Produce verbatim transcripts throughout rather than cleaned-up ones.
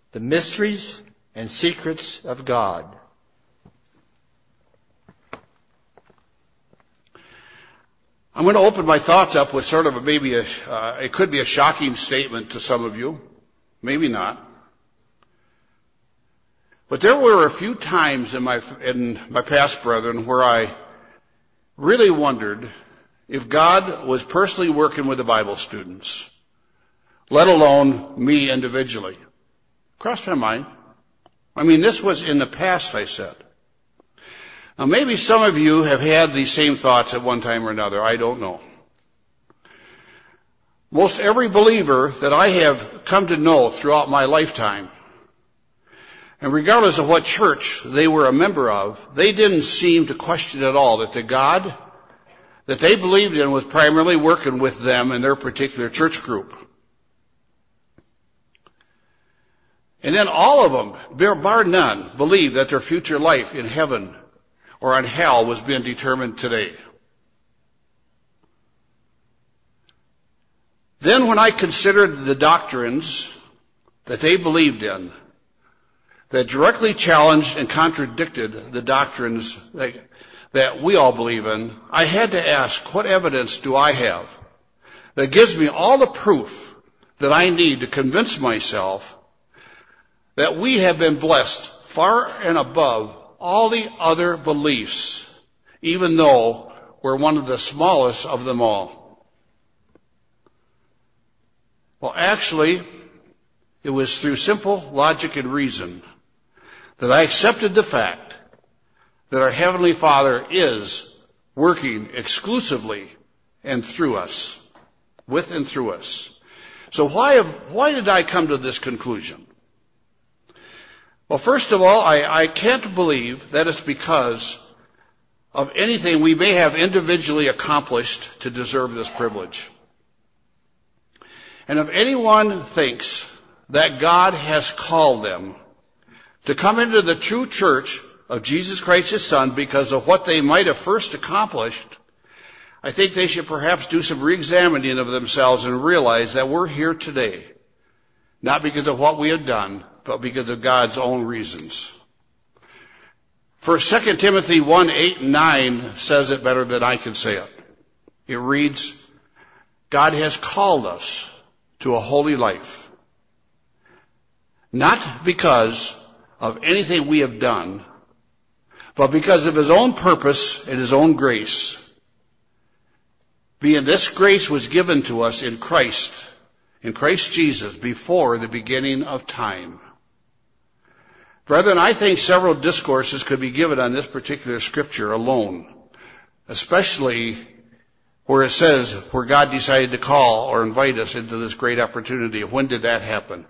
the mysteries and secrets of God. I'm going to open my thoughts up with sort of a, maybe a, uh, it could be a shocking statement to some of you. Maybe not. But there were a few times in my, in my past, brethren, where I really wondered if God was personally working with the Bible students, let alone me individually. Crossed my mind. I mean, this was in the past, I said. Now, maybe some of you have had these same thoughts at one time or another. I don't know. Most every believer that I have come to know throughout my lifetime, and regardless of what church they were a member of, they didn't seem to question at all that the God that they believed in was primarily working with them and their particular church group. And then all of them, bar none, believed that their future life in heaven or in hell was being determined today. Then when I considered the doctrines that they believed in, that directly challenged and contradicted the doctrines that, that we all believe in, I had to ask, what evidence do I have that gives me all the proof that I need to convince myself that we have been blessed far and above all the other beliefs, even though we're one of the smallest of them all? Well, actually, it was through simple logic and reason that I accepted the fact that our Heavenly Father is working exclusively and through us, with and through us. So why have, why did I come to this conclusion? Well, first of all, I, I can't believe that it's because of anything we may have individually accomplished to deserve this privilege. And if anyone thinks that God has called them to come into the true church of Jesus Christ His Son because of what they might have first accomplished, I think they should perhaps do some re-examining of themselves and realize that we're here today, not because of what we have done, but because of God's own reasons. For Second Timothy one, eight and nine says it better than I can say it. It reads, God has called us to a holy life, not because of anything we have done, but because of His own purpose and His own grace. Being this grace was given to us in Christ, in Christ Jesus, before the beginning of time. Brethren, I think several discourses could be given on this particular scripture alone, especially where it says where God decided to call or invite us into this great opportunity. When did that happen?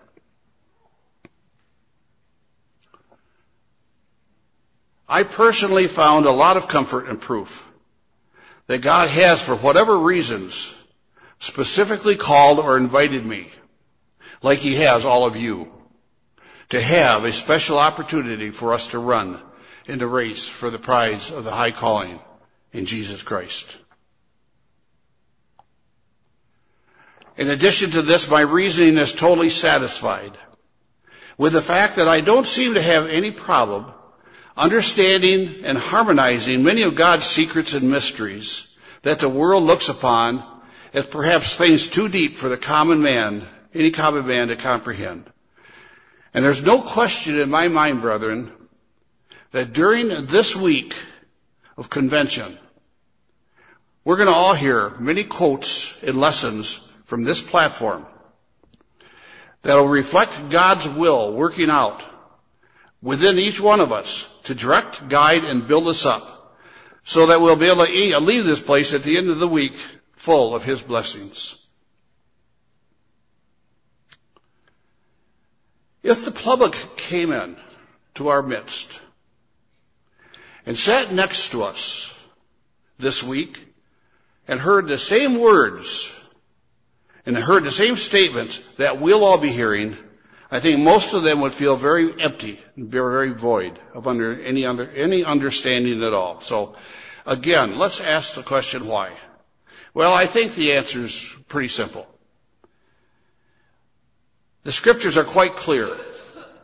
I personally found a lot of comfort and proof that God has, for whatever reasons, specifically called or invited me, like He has all of you, to have a special opportunity for us to run in the race for the prize of the high calling in Jesus Christ. In addition to this, my reasoning is totally satisfied with the fact that I don't seem to have any problem understanding and harmonizing many of God's secrets and mysteries that the world looks upon as perhaps things too deep for the common man, any common man to comprehend. And there's no question in my mind, brethren, that during this week of convention, we're going to all hear many quotes and lessons from this platform that will reflect God's will working out within each one of us to direct, guide, and build us up so that we'll be able to leave this place at the end of the week full of His blessings. If the public came in to our midst and sat next to us this week and heard the same words and heard the same statements that we'll all be hearing, I think most of them would feel very empty and very void of under any under any understanding at all. So, again, let's ask the question why. Well, I think the answer is pretty simple. The Scriptures are quite clear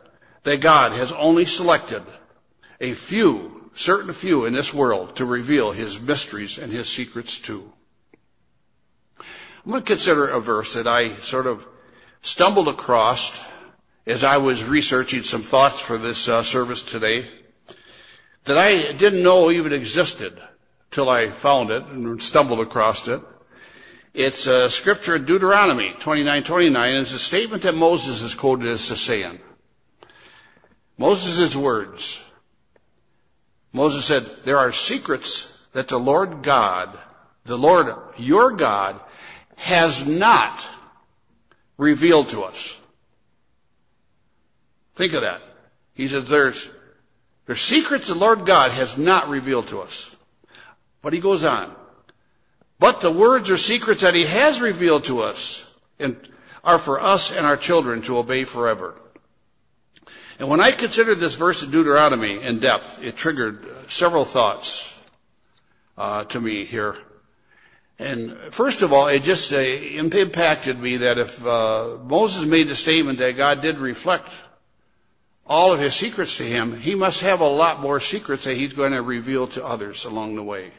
that God has only selected a few, certain few in this world to reveal his mysteries and his secrets to. I'm going to consider a verse that I sort of stumbled across as I was researching some thoughts for this uh, service today that I didn't know even existed till I found it and stumbled across it. It's a scripture in Deuteronomy twenty-nine twenty-nine. It's a statement that Moses is quoted as saying. Moses' words. Moses said, there are secrets that the Lord God, the Lord your God, has not revealed to us. Think of that. He says there's, there's secrets the Lord God has not revealed to us. But he goes on. But the words or secrets that he has revealed to us and are for us and our children to obey forever. And when I considered this verse in Deuteronomy in depth, it triggered several thoughts uh, to me here. And first of all, it just uh, impacted me that if uh, Moses made the statement that God did reflect all of his secrets to him, he must have a lot more secrets that he's going to reveal to others along the way.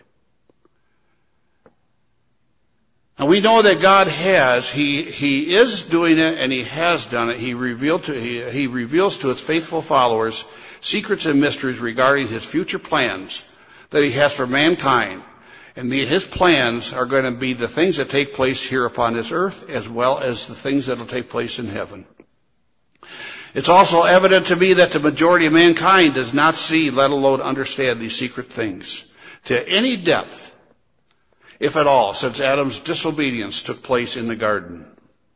And we know that God has, He, He is doing it and He has done it. He revealed to, He, He reveals to His faithful followers secrets and mysteries regarding His future plans that He has for mankind. And the, His plans are going to be the things that take place here upon this earth as well as the things that will take place in heaven. It's also evident to me that the majority of mankind does not see, let alone understand these secret things to any depth, if at all, since Adam's disobedience took place in the garden.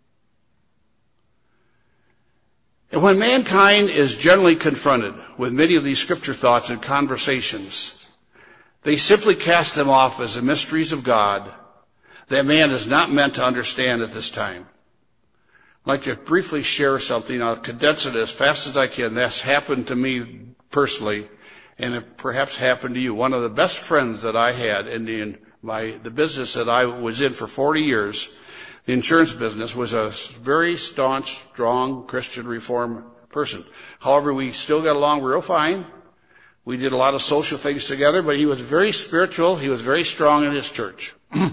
And when mankind is generally confronted with many of these scripture thoughts and conversations, they simply cast them off as the mysteries of God that man is not meant to understand at this time. I'd like to briefly share something. I'll condense it as fast as I can. That's happened to me personally, and it perhaps happened to you. One of the best friends that I had in the My, the business that I was in for forty years, the insurance business, was a very staunch, strong Christian Reformed person. However, we still got along real fine. We did a lot of social things together, but he was very spiritual. He was very strong in his church.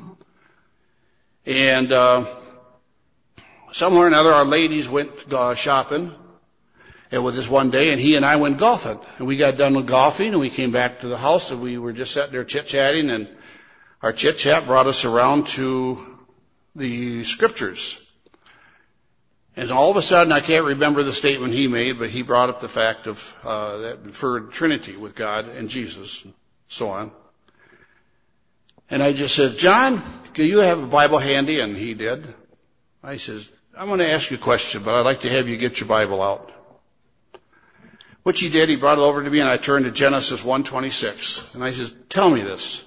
and uh, somewhere or another, our ladies went uh, shopping and with us one day, and he and I went golfing. And we got done with golfing, and we came back to the house, and we were just sitting there chit-chatting, and our chit-chat brought us around to the scriptures. And all of a sudden, I can't remember the statement he made, but he brought up the fact of uh, that for Trinity with God and Jesus, and so on. And I just said, John, do you have a Bible handy? And he did. I says, I'm going to ask you a question, but I'd like to have you get your Bible out. Which he did. He brought it over to me, and I turned to Genesis one twenty-six. And I says, tell me this.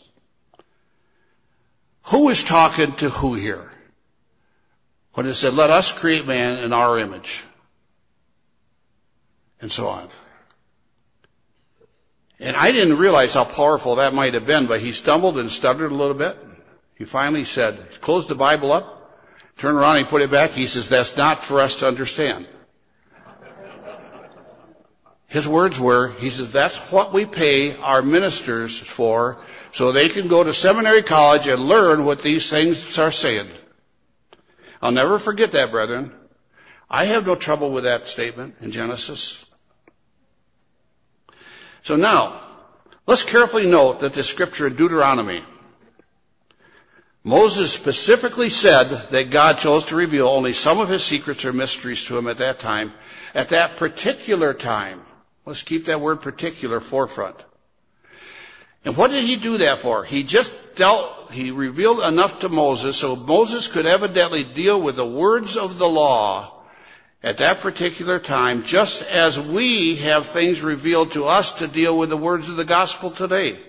Who is talking to who here? When it said, let us create man in our image. And so on. And I didn't realize how powerful that might have been, but he stumbled and stuttered a little bit. He finally said, closed the Bible up, turned around and put it back. He says, that's not for us to understand. His words were, he says, that's what we pay our ministers for, so they can go to seminary college and learn what these things are saying. I'll never forget that, brethren. I have no trouble with that statement in Genesis. So now, let's carefully note that the scripture in Deuteronomy, Moses specifically said that God chose to reveal only some of his secrets or mysteries to him at that time, at that particular time. Let's keep that word particular forefront. And what did he do that for? He just dealt, he revealed enough to Moses so Moses could evidently deal with the words of the law at that particular time, just as we have things revealed to us to deal with the words of the gospel today.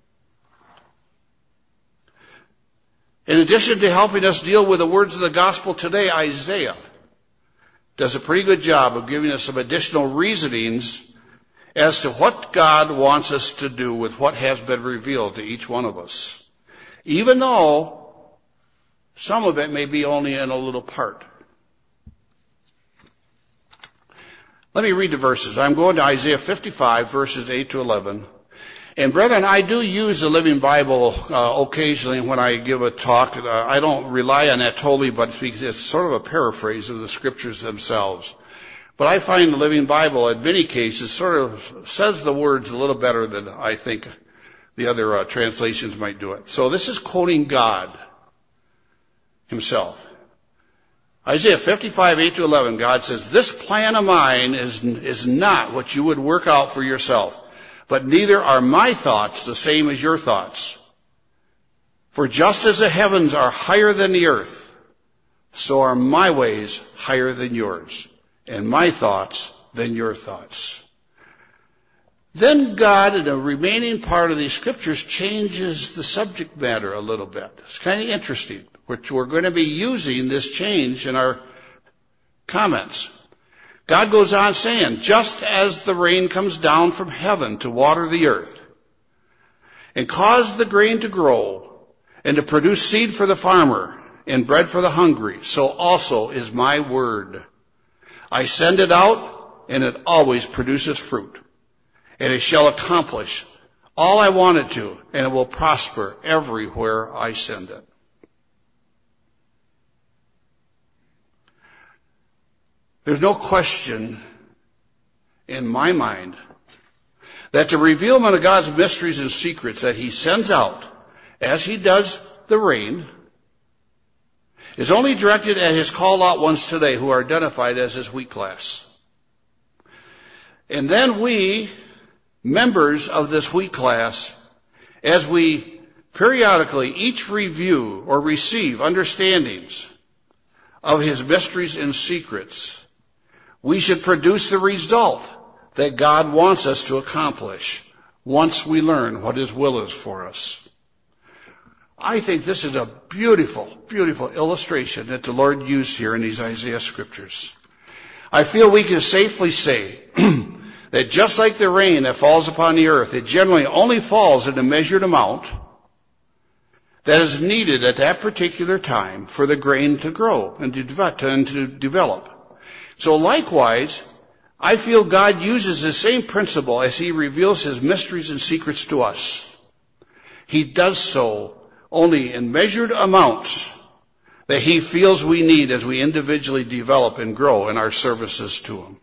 In addition to helping us deal with the words of the gospel today, Isaiah does a pretty good job of giving us some additional reasonings as to what God wants us to do with what has been revealed to each one of us. Even though some of it may be only in a little part. Let me read the verses. I'm going to Isaiah fifty-five, verses eight to eleven. And brethren, I do use the Living Bible uh, occasionally when I give a talk. Uh, I don't rely on that totally, but it's sort of a paraphrase of the scriptures themselves. But I find the Living Bible, in many cases, sort of says the words a little better than I think the other uh, translations might do it. So this is quoting God himself. Isaiah fifty-five, eight to eleven, God says, "This plan of mine is, is not what you would work out for yourself. But neither are my thoughts the same as your thoughts. For just as the heavens are higher than the earth, so are my ways higher than yours, and my thoughts than your thoughts." Then God, in the remaining part of these scriptures, changes the subject matter a little bit. It's kind of interesting, which we're going to be using this change in our comments. God goes on saying, "Just as the rain comes down from heaven to water the earth and cause the grain to grow and to produce seed for the farmer and bread for the hungry, so also is my word. I send it out, and it always produces fruit. And it shall accomplish all I want it to, and it will prosper everywhere I send it." There's no question in my mind that the revealment of God's mysteries and secrets that he sends out, as he does the rain, is only directed at his called out ones today who are identified as his wheat class. And then we, members of this wheat class, as we periodically each review or receive understandings of his mysteries and secrets, we should produce the result that God wants us to accomplish once we learn what his will is for us. I think this is a beautiful, beautiful illustration that the Lord used here in these Isaiah scriptures. I feel we can safely say that just like the rain that falls upon the earth, it generally only falls in a measured amount that is needed at that particular time for the grain to grow and to develop. So likewise, I feel God uses the same principle as he reveals his mysteries and secrets to us. He does so only in measured amounts that he feels we need as we individually develop and grow in our services to him.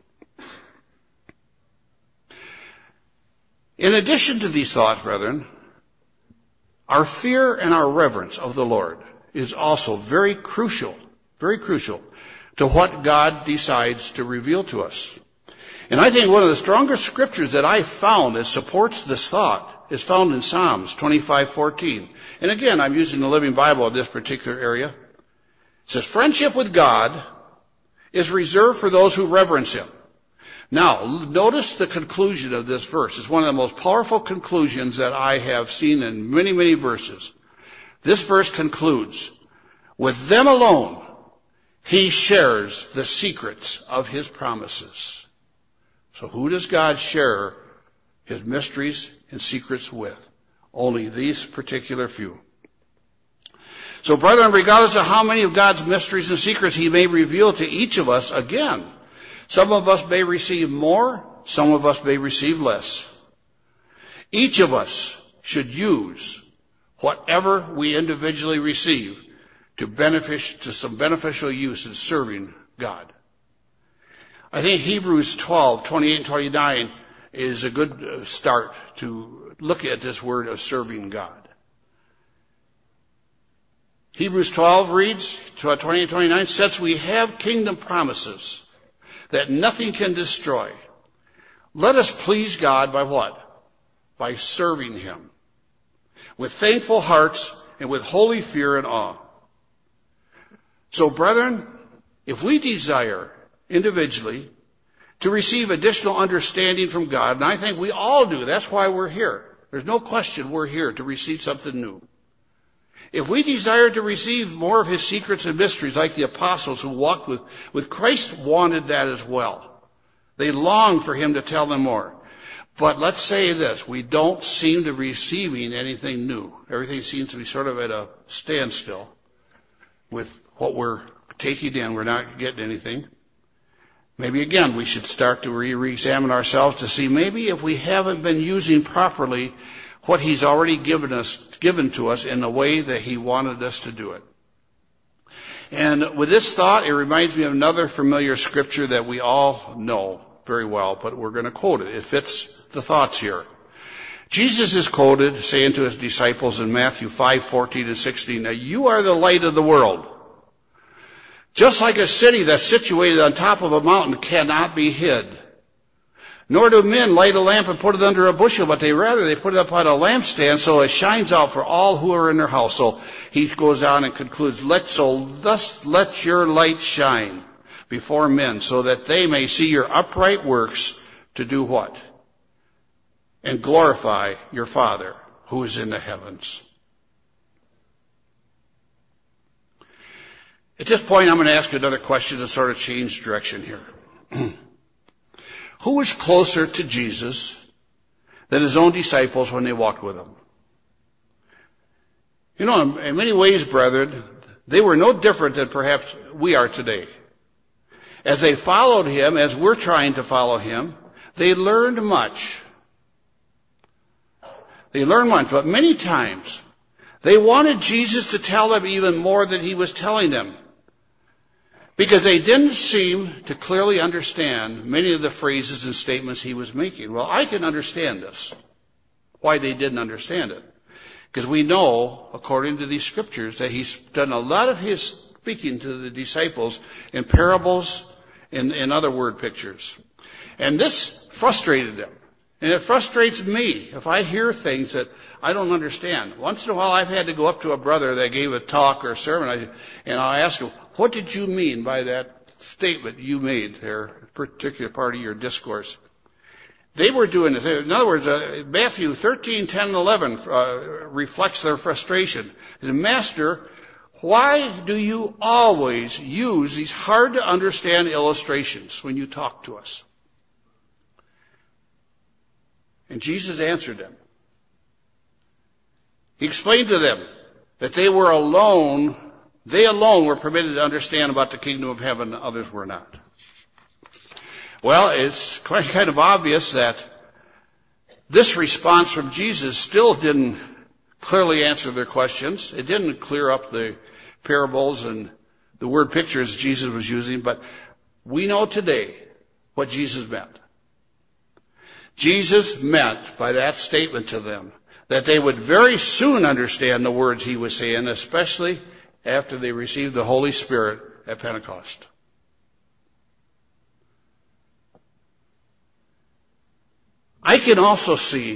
In addition to these thoughts, brethren, our fear and our reverence of the Lord is also very crucial, very crucial to what God decides to reveal to us. And I think one of the strongest scriptures that I found that supports this thought is found in Psalms twenty-five fourteen. And again, I'm using the Living Bible in this particular area. It says, "Friendship with God is reserved for those who reverence him." Now, notice the conclusion of this verse. It's one of the most powerful conclusions that I have seen in many, many verses. This verse concludes, "With them alone, he shares the secrets of his promises." So who does God share his mysteries and secrets with? Only these particular few. So, brethren, regardless of how many of God's mysteries and secrets he may reveal to each of us, again, some of us may receive more, some of us may receive less. Each of us should use whatever we individually receive to benefit, to some beneficial use in serving God. I think Hebrews twelve, twenty-eight and twenty-nine is a good start to look at this word of serving God. Hebrews twelve reads, twenty-eight and twenty-nine, "Since we have kingdom promises that nothing can destroy, let us please God by what? By serving him with thankful hearts and with holy fear and awe." So, brethren, if we desire individually to receive additional understanding from God, and I think we all do, that's why we're here. There's no question we're here to receive something new. If we desire to receive more of his secrets and mysteries like the apostles who walked with, with Christ wanted that as well. They longed for him to tell them more. But let's say this, we don't seem to be receiving anything new. Everything seems to be sort of at a standstill with what we're taking in. We're not getting anything. Maybe again we should start to re-examine ourselves to see maybe if we haven't been using properly what He's already given us, given to us in the way that He wanted us to do it. And with this thought, it reminds me of another familiar scripture that we all know very well, but we're going to quote it. It fits the thoughts here. Jesus is quoted saying to His disciples in Matthew five, fourteen and sixteen, "Now you are the light of the world. Just like a city that's situated on top of a mountain cannot be hid. Nor do men light a lamp and put it under a bushel, but they rather they put it upon a lampstand so it shines out for all who are in their house." So he goes on and concludes, "Let so thus let your light shine before men, so that they may see your upright works to do what? And glorify your Father who is in the heavens." At this point, I'm going to ask you another question to sort of change direction here. Who was closer to Jesus than His own disciples when they walked with Him? You know, in many ways, brethren, they were no different than perhaps we are today. As they followed Him, as we're trying to follow Him, they learned much. They learned much, but many times they wanted Jesus to tell them even more than He was telling them, because they didn't seem to clearly understand many of the phrases and statements He was making. Well, I can understand this, why they didn't understand it. Because we know, according to these scriptures, that He's done a lot of His speaking to the disciples in parables and in other word pictures. And this frustrated them. And it frustrates me if I hear things that I don't understand. Once in a while I've had to go up to a brother that gave a talk or a sermon, and I'll ask him, "What did you mean by that statement you made there, a particular part of your discourse?" They were doing this. In other words, uh, Matthew thirteen, ten, and eleven uh, reflects their frustration. He said, "Master, why do you always use these hard to understand illustrations when you talk to us?" And Jesus answered them. He explained to them that they were alone, they alone were permitted to understand about the kingdom of heaven, others were not. Well, it's quite kind of obvious that this response from Jesus still didn't clearly answer their questions. It didn't clear up the parables and the word pictures Jesus was using, but we know today what Jesus meant. Jesus meant by that statement to them that they would very soon understand the words He was saying, especially after they received the Holy Spirit at Pentecost. I can also see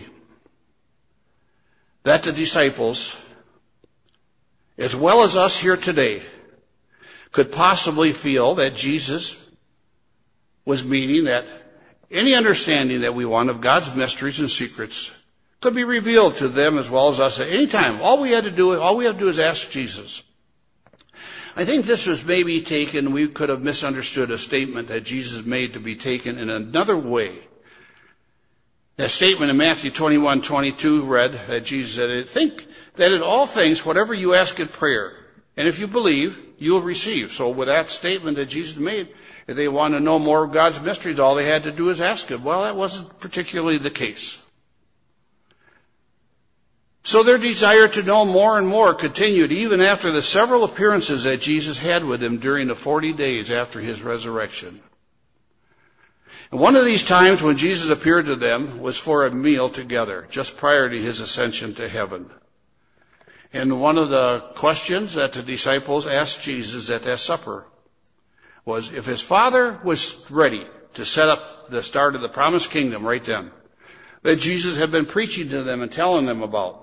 that the disciples, as well as us here today, could possibly feel that Jesus was meaning that any understanding that we want of God's mysteries and secrets could be revealed to them as well as us at any time. All we had to do, all we have to do is ask Jesus. I think this was maybe taken, we could have misunderstood a statement that Jesus made to be taken in another way. That statement in Matthew twenty-one, twenty-two read that Jesus said, "Think that in all things, whatever you ask in prayer, and if you believe, you will receive." So with that statement that Jesus made, if they want to know more of God's mysteries, all they had to do is ask Him. Well, that wasn't particularly the case. So their desire to know more and more continued even after the several appearances that Jesus had with them during the forty days after His resurrection. And one of these times when Jesus appeared to them was for a meal together, just prior to His ascension to heaven. And one of the questions that the disciples asked Jesus at that supper was if His Father was ready to set up the start of the promised kingdom right then, that Jesus had been preaching to them and telling them about.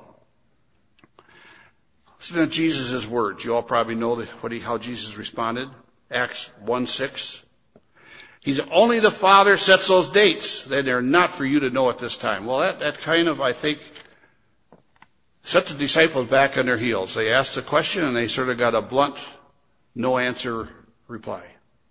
Listen to Jesus' words. You all probably know what he, how Jesus responded. Acts one six. He's only the Father sets those dates. They're not for you to know at this time. Well, that, that kind of, I think, set the disciples back on their heels. They asked the question and they sort of got a blunt, no answer reply.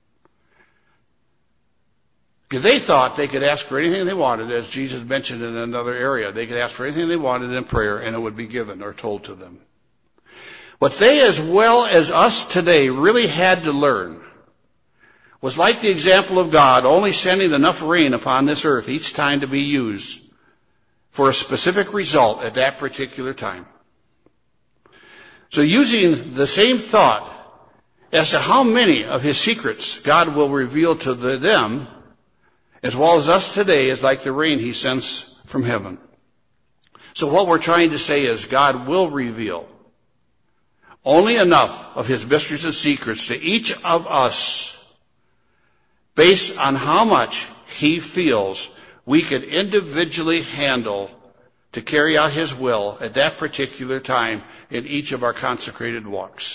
Because they thought they could ask for anything they wanted, as Jesus mentioned in another area. They could ask for anything they wanted in prayer and it would be given or told to them. What they, as well as us today, really had to learn was like the example of God only sending enough rain upon this earth each time to be used for a specific result at that particular time. So using the same thought as to how many of his secrets God will reveal to the, them, as well as us today, is like the rain he sends from heaven. So what we're trying to say is God will reveal only enough of his mysteries and secrets to each of us based on how much he feels we could individually handle to carry out his will at that particular time in each of our consecrated walks.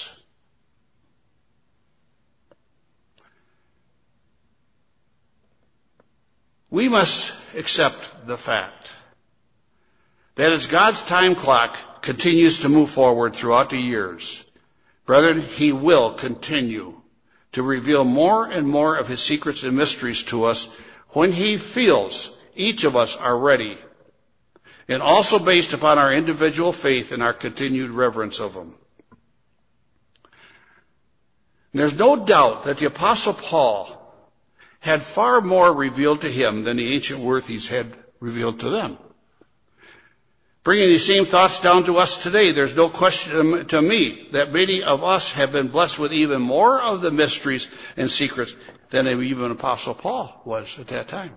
We must accept the fact that as God's time clock continues to move forward throughout the years, brethren, he will continue to reveal more and more of his secrets and mysteries to us when he feels each of us are ready, and also based upon our individual faith and our continued reverence of him. There's no doubt that the Apostle Paul had far more revealed to him than the ancient worthies had revealed to them. Bringing these same thoughts down to us today, there's no question to me that many of us have been blessed with even more of the mysteries and secrets than even Apostle Paul was at that time.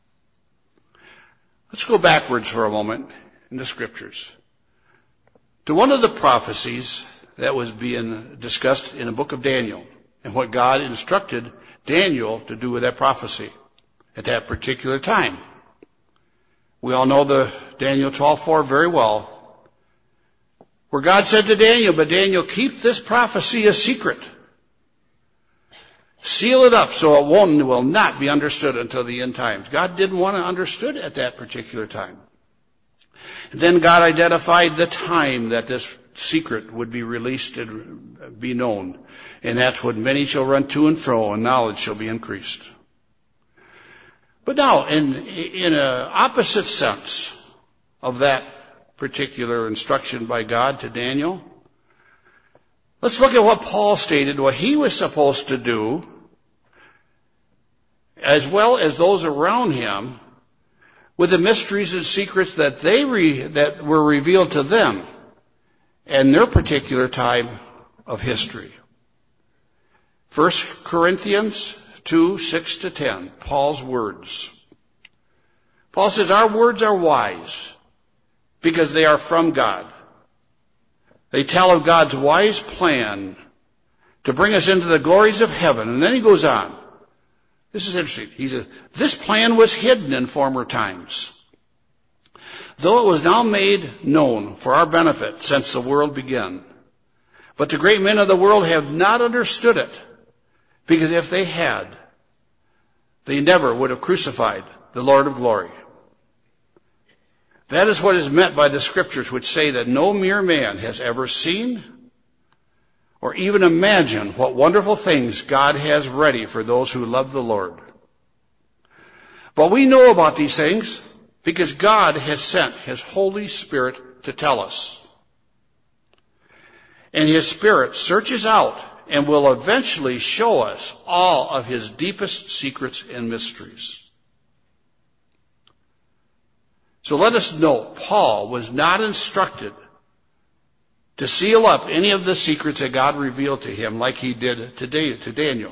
Let's go backwards for a moment in the Scriptures to one of the prophecies that was being discussed in the book of Daniel and what God instructed Daniel to do with that prophecy at that particular time. We all know the Daniel twelve four very well, where God said to Daniel, "But Daniel, keep this prophecy a secret. Seal it up so it won't, will not be understood until the end times." God didn't want it understood at that particular time. Then God identified the time that this secret would be released and be known. And that's when many shall run to and fro and knowledge shall be increased. But now, in, in an opposite sense of that particular instruction by God to Daniel, let's look at what Paul stated, what he was supposed to do, as well as those around him, with the mysteries and secrets that they re, that were revealed to them in their particular time of history. First Corinthians two, six to ten, Paul's words. Paul says, "Our words are wise because they are from God. They tell of God's wise plan to bring us into the glories of heaven." And then he goes on. This is interesting. He says, "This plan was hidden in former times, though it was now made known for our benefit since the world began. But the great men of the world have not understood it, because if they had, they never would have crucified the Lord of glory." That is what is meant by the Scriptures, which say that no mere man has ever seen or even imagined what wonderful things God has ready for those who love the Lord. But we know about these things because God has sent his Holy Spirit to tell us. And his Spirit searches out and will eventually show us all of his deepest secrets and mysteries. So let us note, Paul was not instructed to seal up any of the secrets that God revealed to him like he did today to Daniel.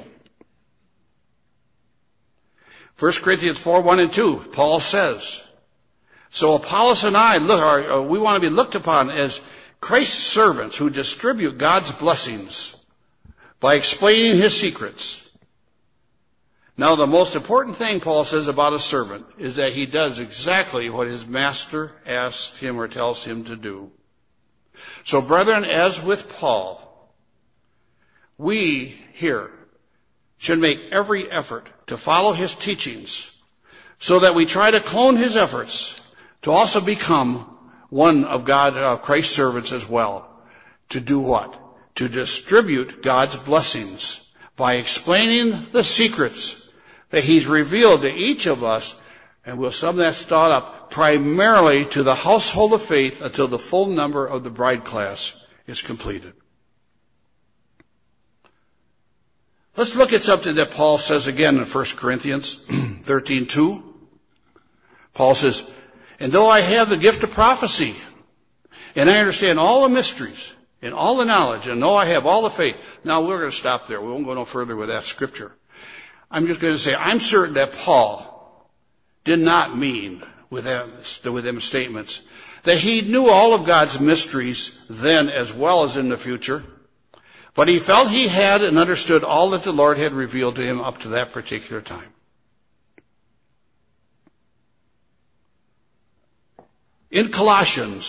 First Corinthians four, one and two, Paul says, "So Apollos and I, look, are, we want to be looked upon as Christ's servants who distribute God's blessings by explaining his secrets." Now, the most important thing Paul says about a servant is that he does exactly what his master asks him or tells him to do. So, brethren, as with Paul, we here should make every effort to follow his teachings so that we try to clone his efforts to also become one of God, uh, Christ's servants as well. To do what? To distribute God's blessings by explaining the secrets that he's revealed to each of us, and we'll sum that thought up primarily to the household of faith until the full number of the bride class is completed. Let's look at something that Paul says again in First Corinthians thirteen two. Paul says, and though I have the gift of prophecy, and I understand all the mysteries, and all the knowledge, and know I have all the faith. Now we're going to stop there. We won't go no further with that scripture. I'm just going to say, I'm certain that Paul did not mean with them, with them statements that he knew all of God's mysteries then as well as in the future. But he felt he had and understood all that the Lord had revealed to him up to that particular time. In Colossians,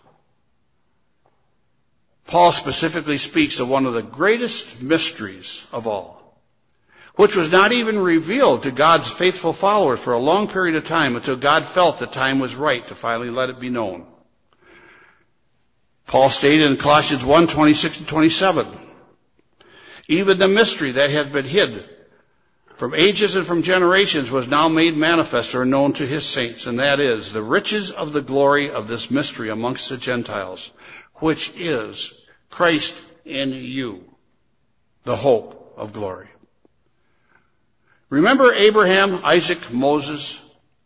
Paul specifically speaks of one of the greatest mysteries of all, which was not even revealed to God's faithful followers for a long period of time until God felt the time was right to finally let it be known. Paul stated in Colossians one, twenty-six and twenty-seven, even the mystery that had been hid from ages and from generations was now made manifest or known to his saints, and that is the riches of the glory of this mystery amongst the Gentiles, which is Christ in you, the hope of glory. Remember Abraham, Isaac, Moses?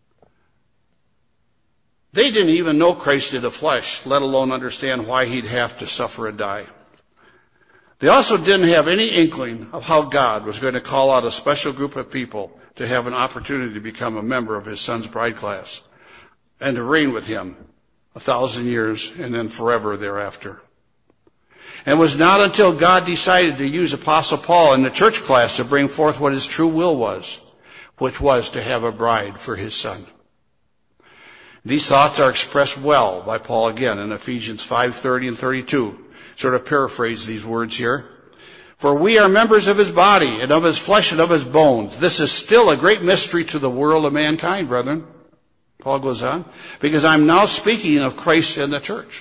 They didn't even know Christ in the flesh, let alone understand why he'd have to suffer and die. They also didn't have any inkling of how God was going to call out a special group of people to have an opportunity to become a member of his son's bride class and to reign with him a thousand years and then forever thereafter. And it was not until God decided to use Apostle Paul in the church class to bring forth what his true will was, which was to have a bride for his son. These thoughts are expressed well by Paul again in Ephesians five thirty and thirty-two. Sort of paraphrase these words here. For we are members of his body and of his flesh and of his bones. This is still a great mystery to the world of mankind, brethren. Paul goes on, because I'm now speaking of Christ and the church.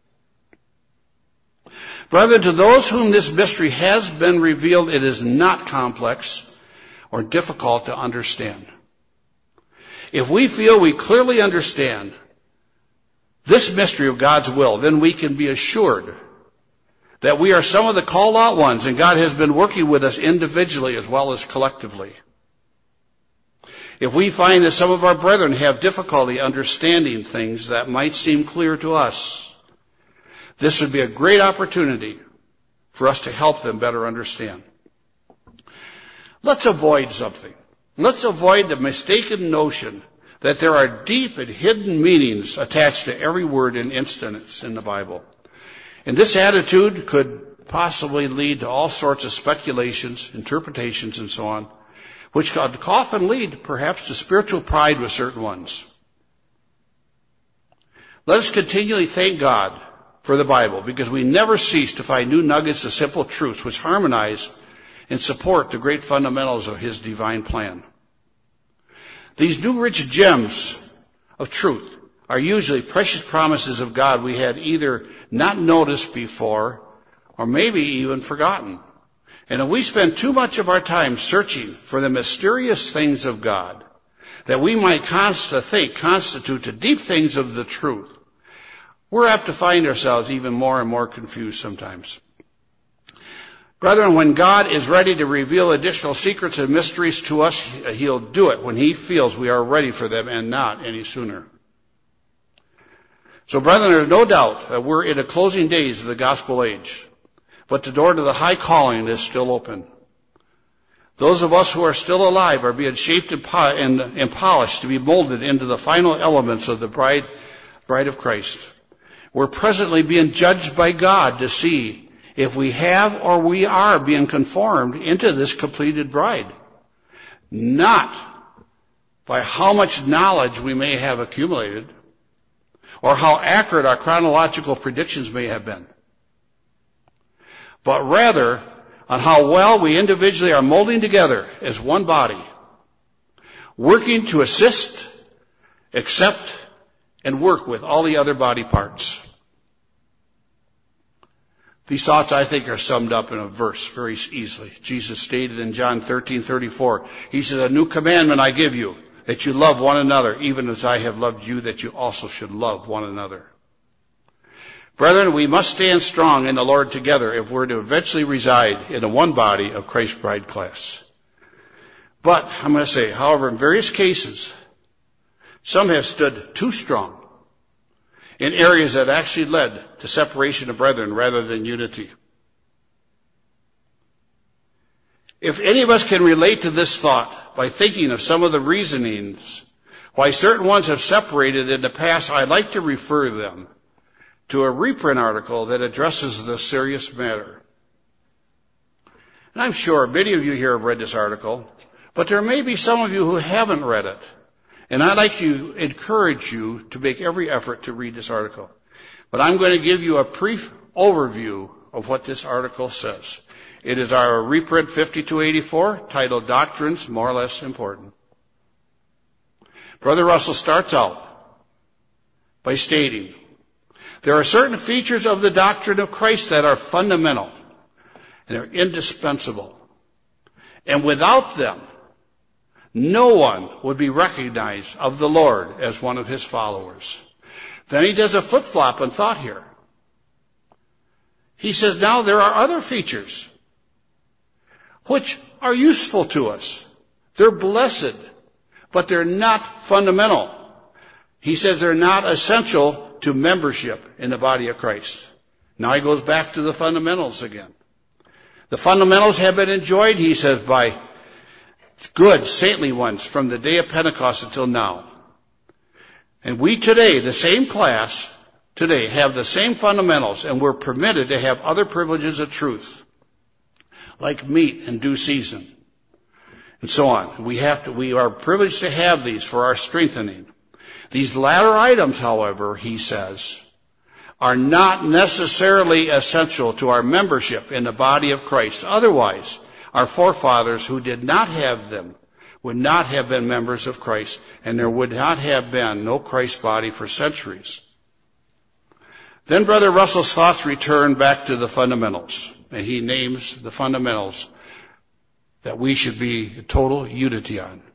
Brethren, to those whom this mystery has been revealed, it is not complex or difficult to understand. If we feel we clearly understand this mystery of God's will, then we can be assured that we are some of the called out ones, and God has been working with us individually as well as collectively. If we find that some of our brethren have difficulty understanding things that might seem clear to us, this would be a great opportunity for us to help them better understand. Let's avoid something. Let's avoid the mistaken notion that there are deep and hidden meanings attached to every word and instance in the Bible. And this attitude could possibly lead to all sorts of speculations, interpretations, and so on, which could often lead perhaps to spiritual pride with certain ones. Let us continually thank God for the Bible, because we never cease to find new nuggets of simple truths which harmonize and support the great fundamentals of his divine plan. These new rich gems of truth are usually precious promises of God we had either not noticed before or maybe even forgotten. And if we spend too much of our time searching for the mysterious things of God that we might const- think constitute the deep things of the truth, we're apt to find ourselves even more and more confused sometimes. Brethren, when God is ready to reveal additional secrets and mysteries to us, he'll do it when he feels we are ready for them and not any sooner. So, brethren, there's no doubt that we're in the closing days of the gospel age, but the door to the high calling is still open. Those of us who are still alive are being shaped and, po- and, and polished to be molded into the final elements of the bride, bride of Christ. We're presently being judged by God to see if we have or we are being conformed into this completed bride. Not by how much knowledge we may have accumulated, or how accurate our chronological predictions may have been, but rather on how well we individually are molding together as one body, working to assist, accept, and work with all the other body parts. These thoughts, I think, are summed up in a verse very easily. Jesus stated in John thirteen thirty-four, he says, a new commandment I give you, that you love one another, even as I have loved you, that you also should love one another. Brethren, we must stand strong in the Lord together if we're to eventually reside in a one body of Christ's bride class. But, I'm going to say, however, in various cases, some have stood too strong in areas that actually led to separation of brethren rather than unity. If any of us can relate to this thought by thinking of some of the reasonings why certain ones have separated in the past, I'd like to refer them to a reprint article that addresses this serious matter. And I'm sure many of you here have read this article, but there may be some of you who haven't read it. And I'd like to encourage you to make every effort to read this article. But I'm going to give you a brief overview of what this article says. It is our reprint fifty-two eighty-four, titled Doctrines More or Less Important. Brother Russell starts out by stating, there are certain features of the doctrine of Christ that are fundamental and they're indispensable. And without them, no one would be recognized of the Lord as one of his followers. Then he does a flip-flop in thought here. He says, now there are other features which are useful to us. They're blessed, but they're not fundamental. He says they're not essential to membership in the body of Christ. Now he goes back to the fundamentals again. The fundamentals have been enjoyed, he says, by good, saintly ones from the day of Pentecost until now. And we today, the same class today, have the same fundamentals, and we're permitted to have other privileges of truth, like meat in due season, and so on. We have to, we are privileged to have these for our strengthening. These latter items, however, he says, are not necessarily essential to our membership in the body of Christ. Otherwise, our forefathers who did not have them would not have been members of Christ, and there would not have been no Christ body for centuries. Then Brother Russell's thoughts return back to the fundamentals, and he names the fundamentals that we should be in total unity on.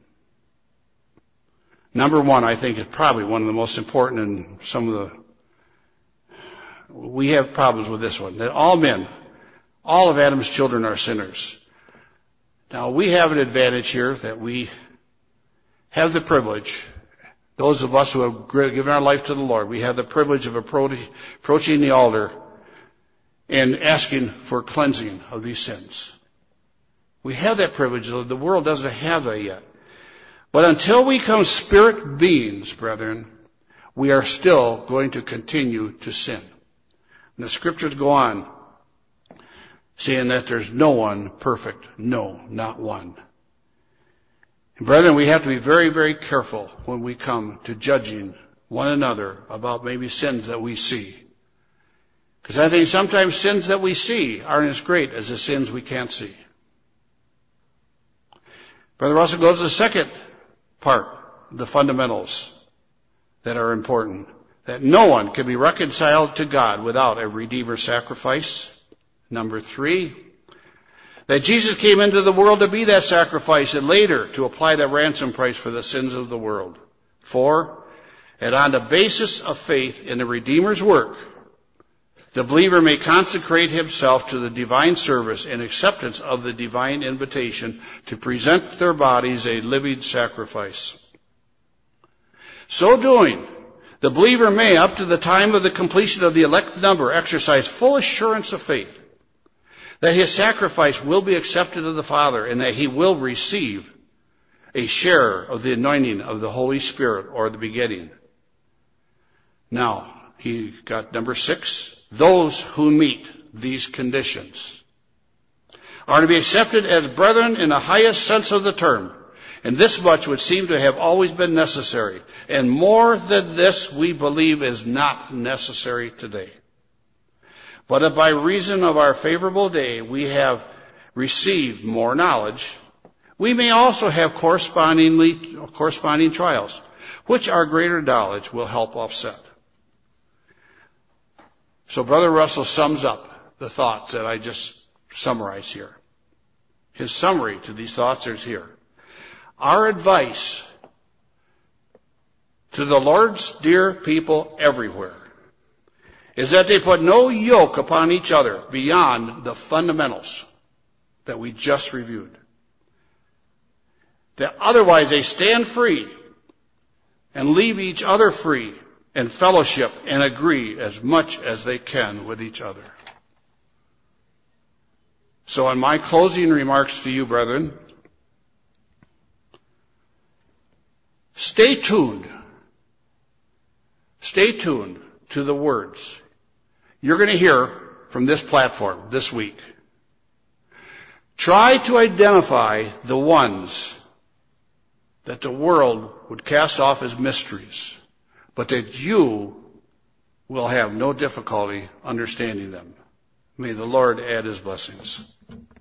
Number one, I think, is probably one of the most important, and some of the, we have problems with this one, that all men, all of Adam's children are sinners. Now, we have an advantage here that we have the privilege, those of us who have given our life to the Lord, we have the privilege of approaching the altar and asking for cleansing of these sins. We have that privilege, though the world doesn't have that yet. But until we become spirit beings, brethren, we are still going to continue to sin. And the scriptures go on saying that there's no one perfect. No, not one. And brethren, we have to be very, very careful when we come to judging one another about maybe sins that we see. Because I think sometimes sins that we see aren't as great as the sins we can't see. Brother Russell goes to the second part, the fundamentals that are important. That no one can be reconciled to God without a Redeemer sacrifice. Number three, that Jesus came into the world to be that sacrifice and later to apply that ransom price for the sins of the world. Four, and on the basis of faith in the Redeemer's work, the believer may consecrate himself to the divine service and acceptance of the divine invitation to present their bodies a living sacrifice. So doing, the believer may, up to the time of the completion of the elect number, exercise full assurance of faith that his sacrifice will be accepted of the Father and that he will receive a share of the anointing of the Holy Spirit or the begetting. Now, he got number six. Those who meet these conditions are to be accepted as brethren in the highest sense of the term. And this much would seem to have always been necessary. And more than this, we believe, is not necessary today. But if by reason of our favorable day we have received more knowledge, we may also have correspondingly corresponding trials, which our greater knowledge will help offset. So Brother Russell sums up the thoughts that I just summarized here. His summary to these thoughts is here. Our advice to the Lord's dear people everywhere is that they put no yoke upon each other beyond the fundamentals that we just reviewed. That otherwise they stand free and leave each other free and fellowship and agree as much as they can with each other. So in my closing remarks to you, brethren, stay tuned. Stay tuned to the words you're going to hear from this platform this week. Try to identify the ones that the world would cast off as mysteries, but that you will have no difficulty understanding them. May the Lord add his blessings.